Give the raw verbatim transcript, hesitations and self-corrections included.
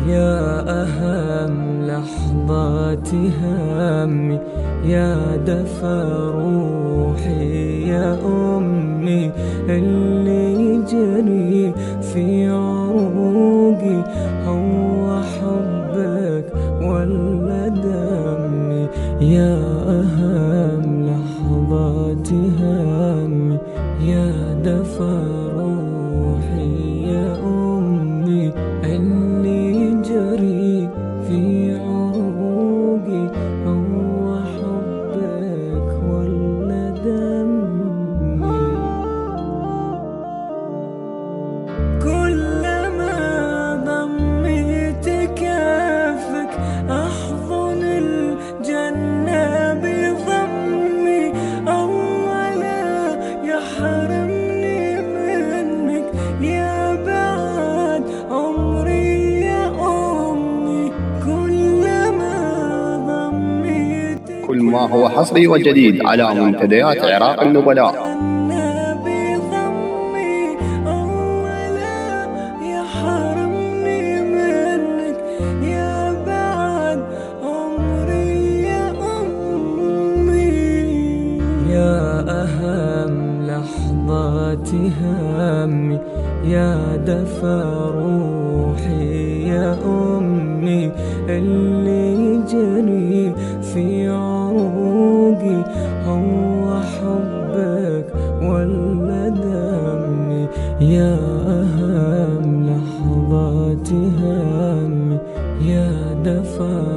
يا أهم لحظات همي، يا دفى روحي يا أمي، اللي يجري في عروقي هو حبك ولا دمي. يا أهم لحظات همي، يا دفى روحي يا أمي، اللي يجري في عروقي هو حبك ولا دمي. كلما ضميت كفك أحضن الجنة بضمي، أولا يحرمني منك يا بعد عمري يا أمي. كلما ضميت كل ما هو حصري وجديد على منتديات عراق النبلاء. يا أهم لحظات همي، يا دفى روحي يا أمي، اللي يجري في عروقي هو حبك ولا دمي. يا أهم لحظات همي، يا دفى